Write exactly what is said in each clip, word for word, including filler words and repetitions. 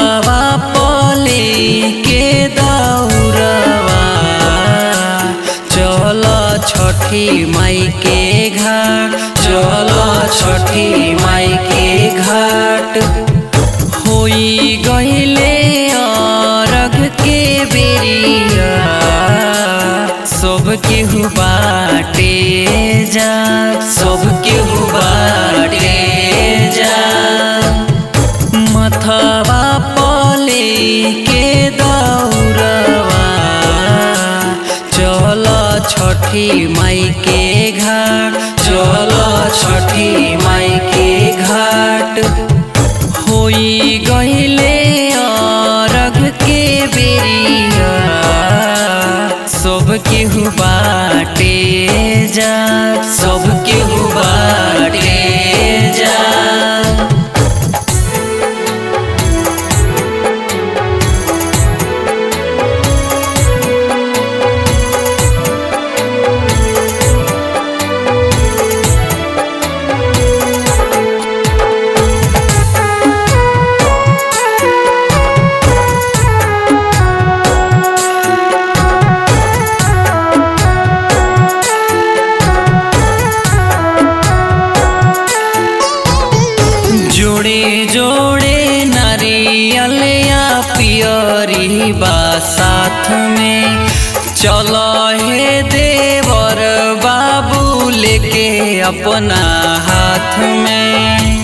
मथवा पले के दौरवा चल छठी माई के घाट, चल छठी माई के घाट। होई गईले अरघ के बेरिया सब केहू बाटे जा, सब केहू बाटे जा। मथवा पले के दौरवा चल छठी माई के घाट, चल छठी माई के घाट। होई गईले अरघ के बेरिया सब केहू बाटे जा, सब केहू बाटे जा। जोड़े जोड़े नारियलिया पियरी बा साथ में, चल हे देवर बाबू लेके अपना हाथ में।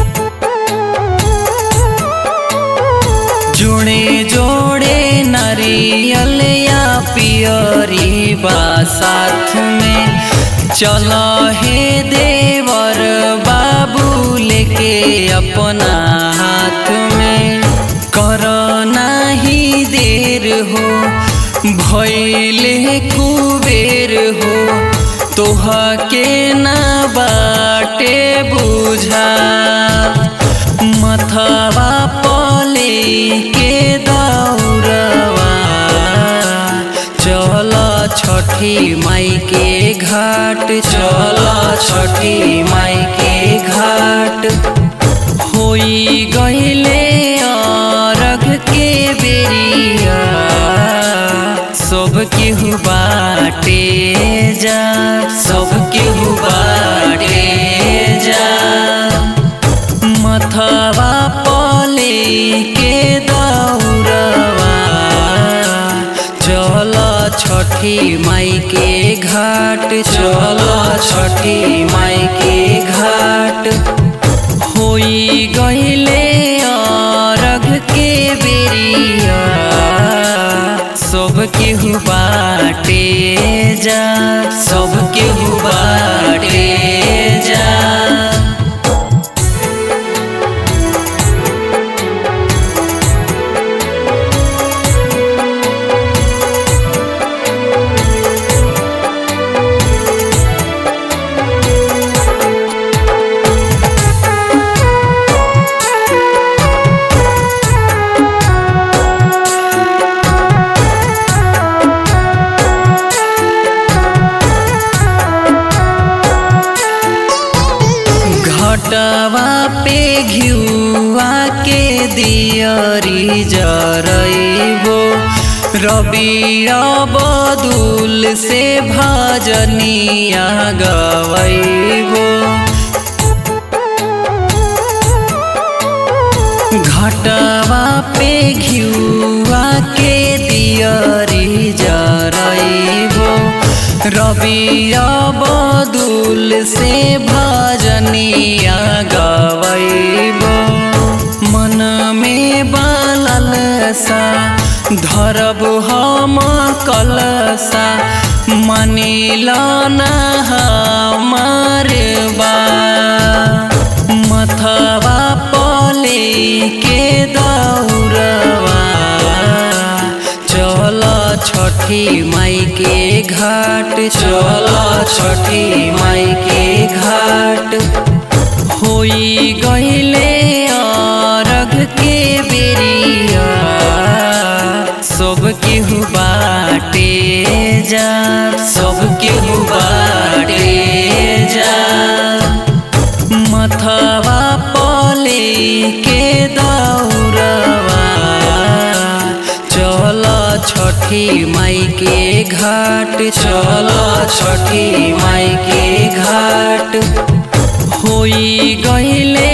जोड़े जोड़े नारियलिया पियरी बा साथ में, चल हे देवर बाबू लेके अपना हाथ में। कर नाही देर हो भइले कुबेर हो, तोहा के ना बाटे बुझा। मथवा पले के दौरवा चल छठी माई के घाट, चल छठी माई के घाट। होई गईले अरघ के बेरिया सब केहू बाटे जा, सब केहू बाटे जा। मथवा पले के दौरवा चल छठी माई के घाट, चल छठी माई के घाट। होई गईले अरघ के बेरिया सब केहू बाटे जा, सब केहू बाटे जा। घटवा पे घिउआ के दियरी जरइबो, रबिया बदुल से भजनिया गवइबो। घटवा पे घिउआ के दियरी जरइबो, रबिया बदुल से भजनिया गवइबो। मन में बालल सा धरब हम कलसा, मानिल ना हमार बात। मथवा पले के दौरवा चल छठी माई के घाट, चल छठी माई के घाट। होई गईले अरघ के बेरिया सब केहू बाटे जा, सब केहू बाटे जा। मथवा पले के दौरवा छठी माई के घाट चल छठी माई के घाट होई गईले